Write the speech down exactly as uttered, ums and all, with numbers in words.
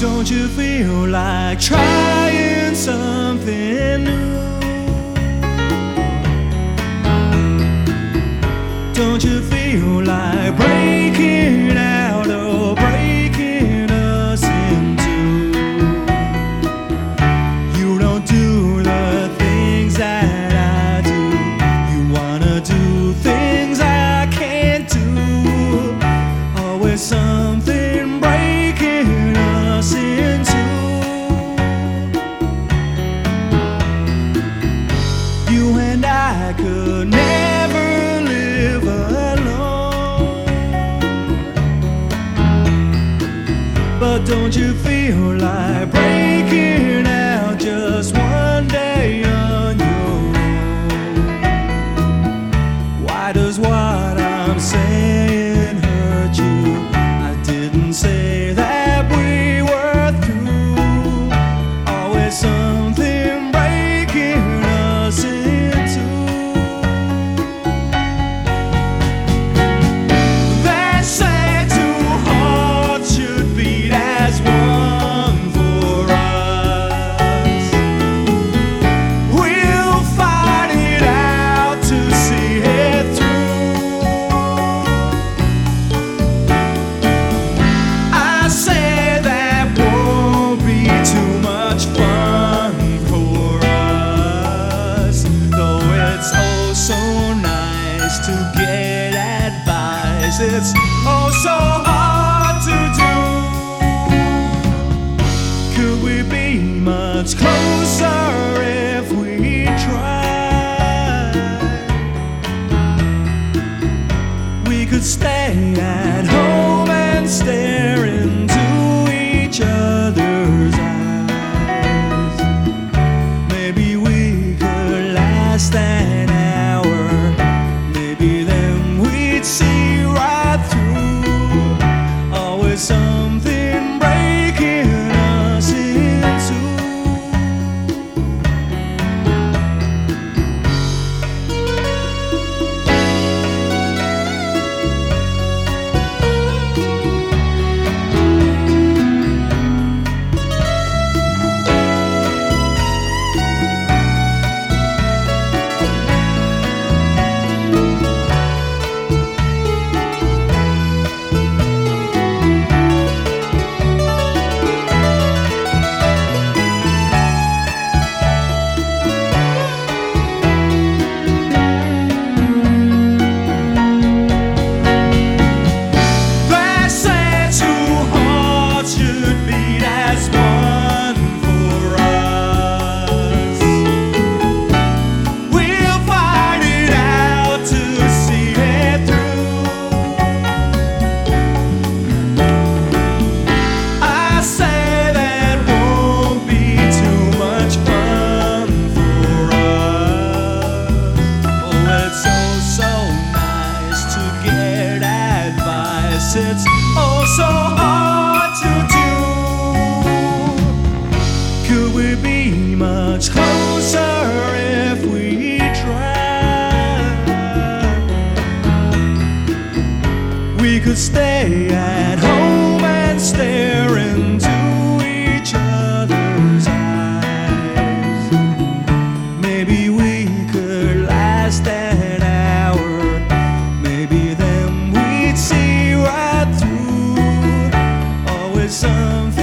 Don't you feel like trying something new? Don't you feel like breaking out or breaking us in two? You don't do the things that I do. You wanna do things I can't do. Always something breaking us in two. You and I could never live alone. But don't you feel like breaking out just one day on your own? Why does what I'm saying hurt you? I didn't say that we were through. Always something breaking us in two. They say two hearts should beat as one for us. We'll fight it out to see it through. I say that won't be too much fun for us, though it's oh so nice to get advice. It's oh so hard to do. Could we be much closer if we tried? We could stay at home and stare into each other's eyes. Maybe we could last an hour. Maybe then we'd see right through. Always something breaking us in two. They say two hearts should beat as one for us. We'll fight it out to see it through. I say that won't be too much fun for us. Oh, it's so, so nice to get advice. It's oh so hard to do. Could we be much closer if we tried? We could stay at home and stare into each other's eyes. Maybe we could last an hour. Maybe then we'd see right through. Always something